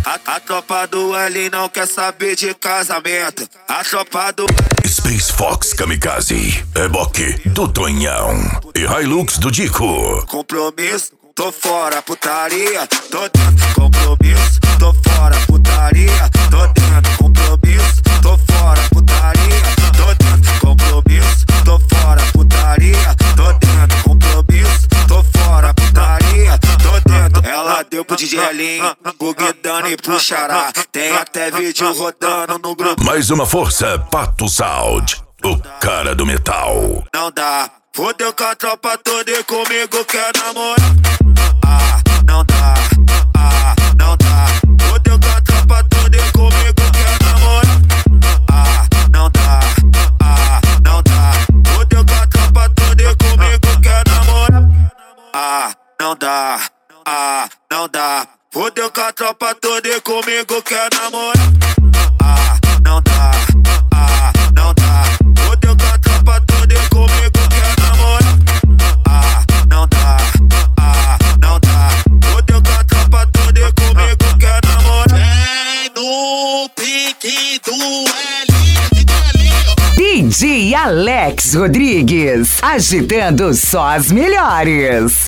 A tropa do L não quer saber de casamento. A tropa do Space Fox Kamikaze, Reboque do Tonhão e Hilux do Dico. compromisso, tô fora putaria, tô dentro compromisso, tô fora putaria, tô dentro compromisso, tô fora putaria, tô dentro compromisso, tô fora putaria, tô dentro compromisso, tô fora putaria, tô dentro. Ela deu pro DJ Elinho, pro Guidano e pro Xará, tem até vídeo rodando no grupo. Mais uma força, Pato Sound, o cara do metal. Não dá, fodeu com a tropa toda e comigo quer namorar. Não dá, não dá, fodeu com a tropa toda e comigo quer namorar. Não dá, não dá, fodeu com a tropa toda e comigo quer namorar. Não dá, não dá, fodeu com a tropa toda e comigo quer namorar. Não dá, não dá, fodeu com a tropa toda e comigo quer namorar. Não dá, não dá, fodeu com a tropa toda e comigo quer namorar. Vem no pique do Elinho. DJ Alex Rodrigues, agitando só as melhores.